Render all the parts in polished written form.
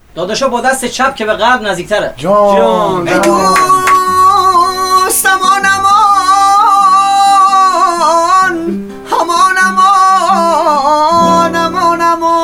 داداشا با دست چپ که به قلب نزدیکتره. جان ای دوست امان امان، امان امان، امان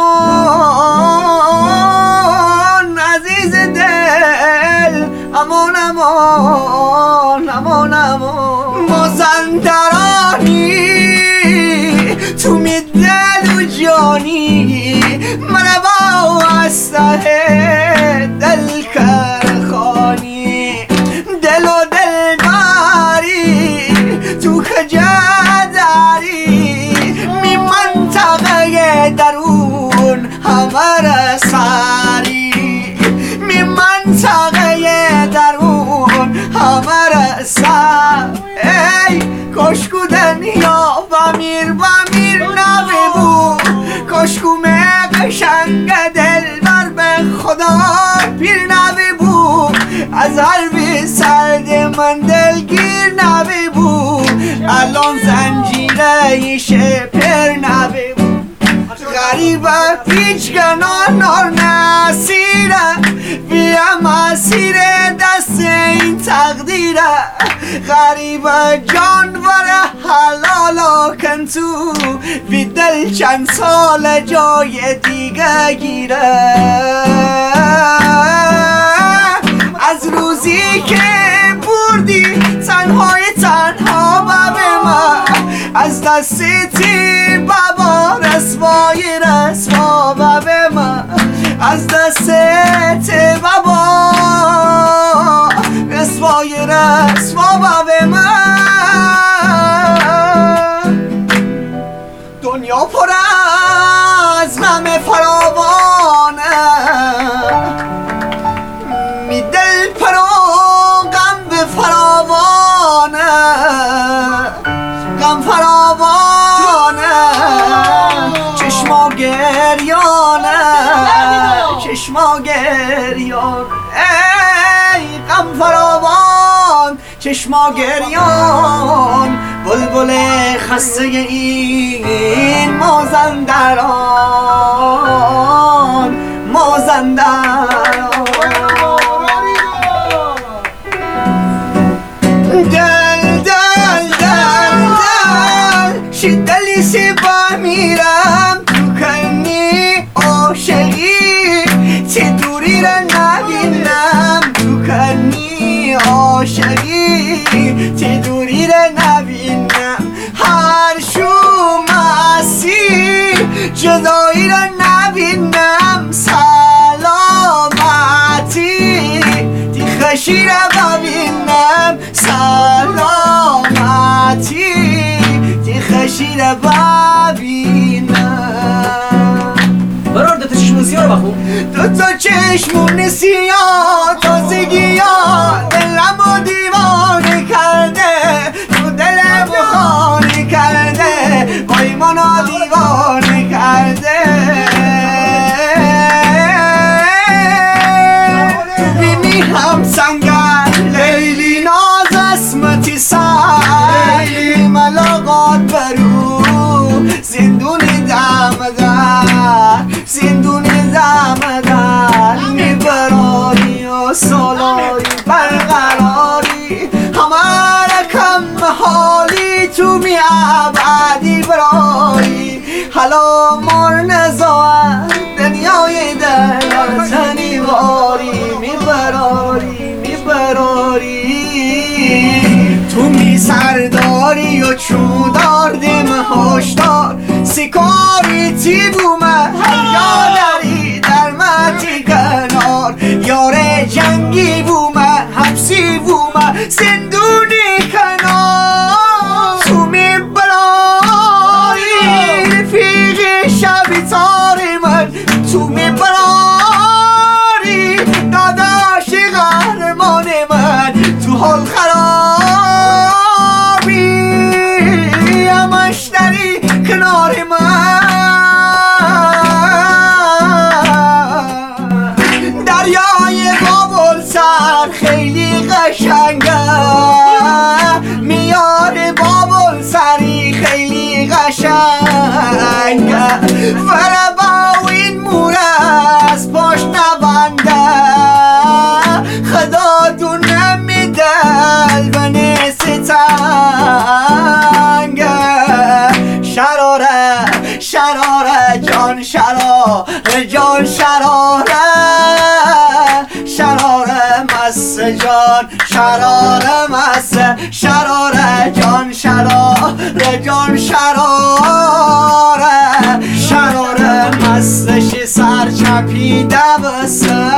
امان، عزیز دل، امان امان، امان امان. مازندرانی تو می دل و جانی، من با استه دل کرخانی، دل و دل داری تو کجا داری، می منطقه درون همه ساری، می منطقه درون همه سر. ای کشکو دنیا بمیر بمیر نببو، کشکو قشنگ دل بر به خدا پیر نببو، از حرف سرد من دلگیر نببو، الان زنجیره شپر نببو. غریبه پیچ گناه نار نسیره، بیا مسیر دست این تقدیره، غریبه جانور حلالا کن تو، بی دل چند سال جای دیگه گیره. از روزی که بردی تنهای تنها به من، از دستی بابا رسوای رسوا به من، از دست بابا رسوای رسوا به من. دنیا پر از غم فراوانه، می دل پر و غم به فراوانه، غم فراوانه، چشما گریانه، چشما گریان. ای غم فراوان چشما گریان، بلبل خسته این مازندران، مازندران. دل دل دل دل شدلی سی با میرم تو کنی عاشقی، چه دوری را نبینم تو کنی عاشقی، چه دوری را نبینم، هر شومسی جدایی را نبینم، سلامتی تی خشی را ببینم، سلامتی تی خشی را ببینم. برار دوتا چشمون سیاه رو بخون. دوتا چشمون سیاه تازگی ها دلم و دیوانه کرده، تو دلم خانه کرده، وای منو دیوانه کرده. بینی هم سنگر لیلی ناز اسمتی سیلی، ملاقات برو زندون دم در، زندون دم در، میبراری و سالاری برقراری، همه رکم حالی تو می عبدی برایی، حالا مار نزاید دنیای دل تنی باری، میبراری میبراری، تو می سرداری و چودار دم هشدار، سکاری تی بومه یادری در متی کنار، یار جنگی بومه حبسی بومه زندونی کنار، تو می براری رفیق شبی تار من، تو می براری داداش قهرمان من، تو حال خرابی همش داری کنار من. دریای بابل سر خیلی قشنگه، میار بابل سری خیلی قشنگه، فربا این موره از پاش نبنده، شراره جان شراره جان شراره شراره مست جان شراره مست شراره جان شراره جان شراره شراره مستش سر چپیده بسه